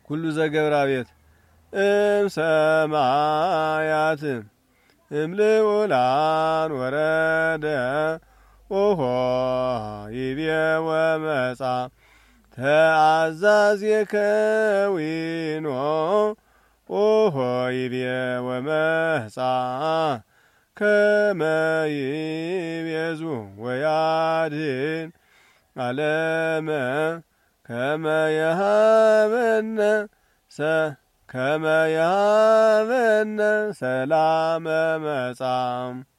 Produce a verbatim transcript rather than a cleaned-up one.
ኩሉ ዘገብራ ቤት እም ሰማያት እምልዑላን ወረደ ኦሆ ይቤ ወመጻ ተአዛዝ የከዊኖ ኦሆ ይቤ ወመጻ ከመ ይቤዙ ወያድን ዓለመ ከመ የሃበነ ሰ ከመ የሃበነ ሰላመ መጻ